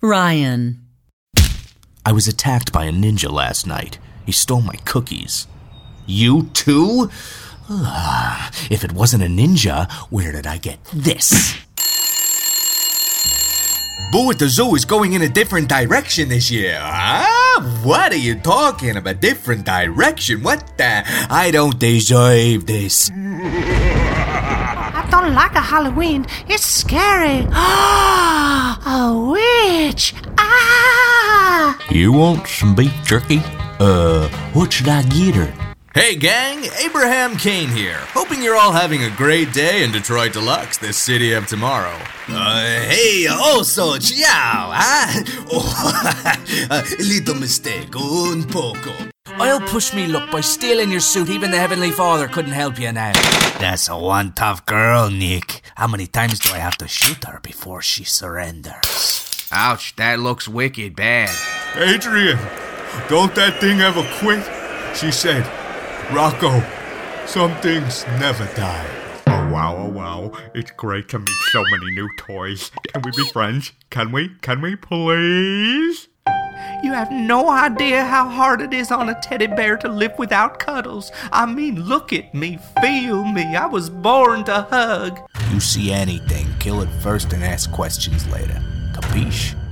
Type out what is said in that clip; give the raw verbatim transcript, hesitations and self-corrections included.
Ryan. I was attacked by a ninja last night. He stole my cookies. You too? Ugh. If it wasn't a ninja, where did I get this? Boo at the Zoo is going in a different direction this year, huh? What are you talking about? Different direction? What the? I don't deserve this. I don't like a Halloween. It's scary. A witch. Ah! You want some beef jerky? Uh, what should I get her? Hey gang, Abraham Kane here. Hoping you're all having a great day in Detroit Deluxe, this city of tomorrow. Uh, hey, also, ciao, huh? Oh, a little mistake, un poco. I'll push me luck by stealing your suit. Even the Heavenly Father couldn't help you now. That's a one tough girl, Nick. How many times do I have to shoot her before she surrenders? Ouch, that looks wicked bad. Adrian, don't that thing ever quit? She said, Rocco, some things never die. Oh wow, oh wow, it's great to meet so many new toys. Can we be friends? Can we? Can we please? You have no idea how hard it is on a teddy bear to live without cuddles. I mean, look at me, feel me. I was born to hug. You see anything, kill it first and ask questions later. Capiche?